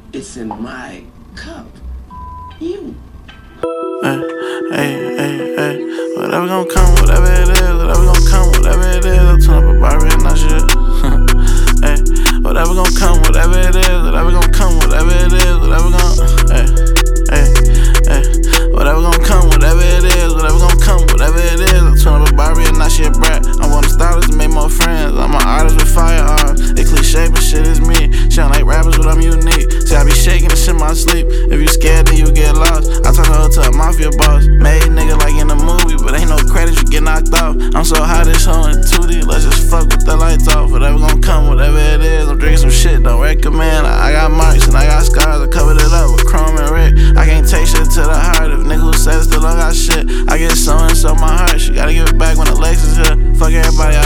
It's in my cup. You. Hey, whatever gon' come, whatever it is, whatever gon' come, whatever it is, I'll turn up a Barbie and that shit. Hey, whatever gon' come, whatever it is, whatever gon' come, whatever it is, whatever gon' whatever gon' come, whatever it is, whatever gon' come, whatever it is, I'll turn up a Barbie and that shit brat. I'm one of the stylists to make more friends. I'm an artist with firearms. They cliche, but shit is me. Sound like rappers, but I'm unique. See, I be shaking this in my sleep. If you scared, then you get lost. I turn her to a mafia boss. Made nigga like in a movie, but ain't no credit, you get knocked off. I'm so high, this hoe in 2D. Let's just fuck with the lights off. Whatever gon' come, whatever it is. I'm drinking some shit, don't recommend. I got marks and I got scars. I covered it up with chrome and red. I can't take shit to the heart. If nigga who said it still don't got shit, I get so and so my heart. She gotta give it back when the legs is here. Fuck everybody